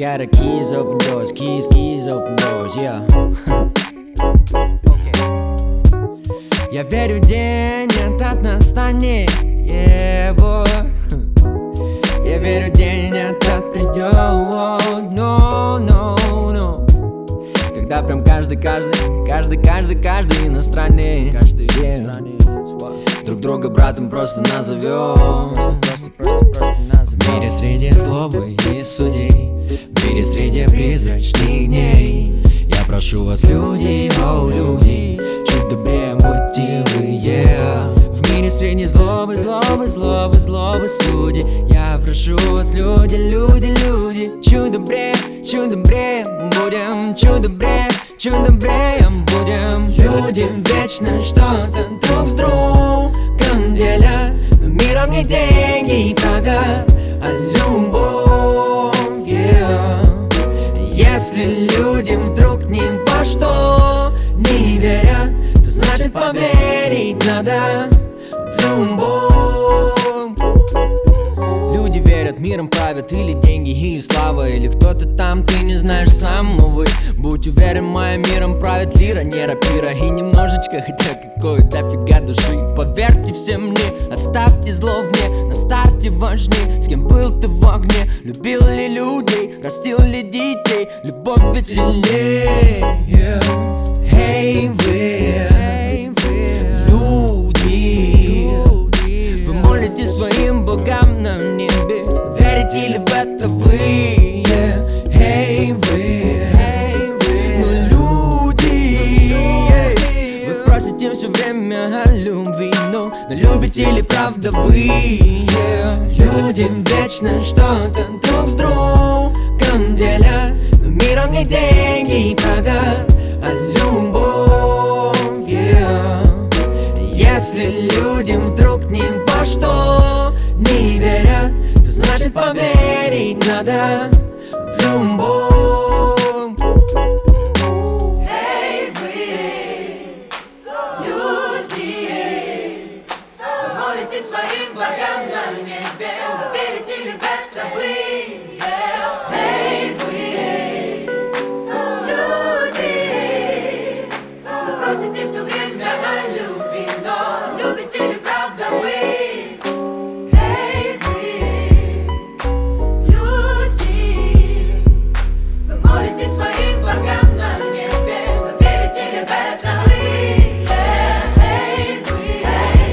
got a keys, open doors, keys, open doors, yeah. Я верю, день этот настанет, yeah, boy. Я верю, день этот придет, no, no, no. Когда прям каждый иностранец, друг друга братом просто назовем. В мире среди злобы и судей, в мире среди призрачных дней, я прошу вас, люди, о, люди, чуть добрее будьте вы, yeah. В мире среди злобы, судей, я прошу вас, люди, люди, люди, чуть добрее будем, чуть добрее будем. Люди вечно что-то друг с другом делят, но миром не деньги правят, а любовь, yeah. Если люди вдруг ни во что не верят, то значит поверить надо в любовь. Люди верят, миром правят или деньги, или слава, или кто-то там, ты не знаешь сам, увы. Будь уверен, моим миром правит лира, не рапира. И немножечко, хотя какой дофига души. Поверьте все мне, оставьте зло вне, на старте важнее, с кем был ты в огне. Любил ли людей, растил ли детей, любовь ведь сильнее, yeah. Hey, люди, вы молитесь своим богам на небе, верите ли в это вы, yeah. Hey, но люди, вы просите все время о любви, но любите ли правда вы, yeah. Люди вечно что-то друг с другом делят, но миром не деньги правят, а любовь, yeah. Если люди вдруг ни во что не верят, то значит поверить надо в любовь. Эй, вы, люди, молитесь своим богам на небе, верите ли в это вы, yeah. Эй, вы, люди, вы просите все время о любви, но любите ли правда вы? Эй, вы, люди, вы молитесь своим богам на небе, но верите ли в это вы? Эй, вы,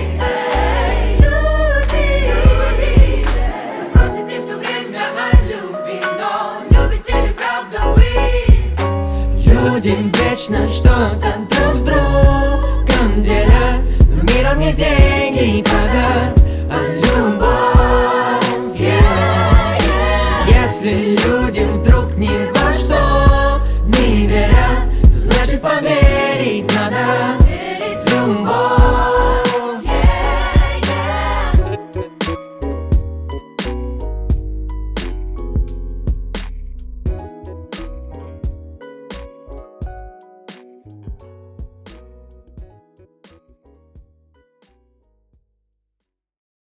люди, вы просите все время о любви, но любите ли правда вы? Люди вечно что-то друг с другом делят, но миром не деньги правят,